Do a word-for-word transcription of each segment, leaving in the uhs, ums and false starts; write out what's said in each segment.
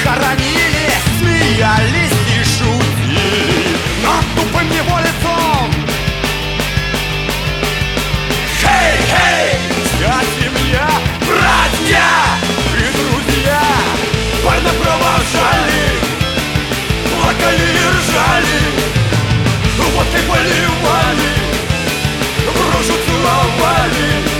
хоронили, смеялись и шутили над тупым его лицом. Хей, хей, вся семья, братья и друзья парня провожали, плакали и ржали, водкой поливали, в рожу целовали.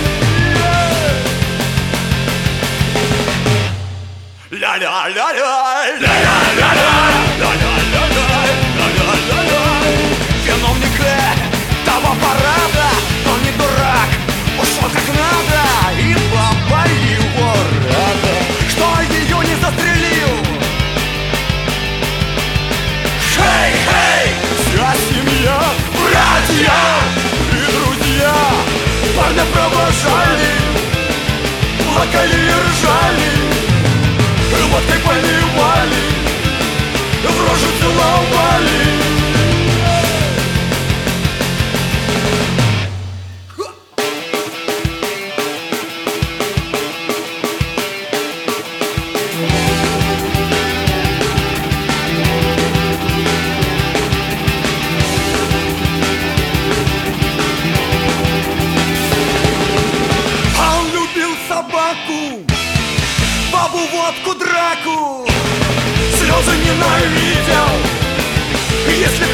Ля-ля-ля-ля, ля-ля-ля-ля, ля-ля-ля-ля, ля-ля-ля-ля. Виновник того парада, он не дурак, ушел как надо, и папа его рада, что ее не застрелил. Хей, хей, вся семья, братья и друзья парня провожали, плакали и ржали, водкой поливали, в рожу целовали. Он любил собаку, бабу, водку, драку, слезы ненавидел. Если